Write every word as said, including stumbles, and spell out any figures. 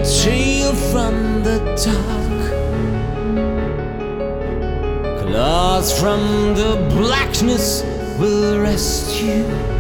Shield from the dark, claws from the blackness will rescue.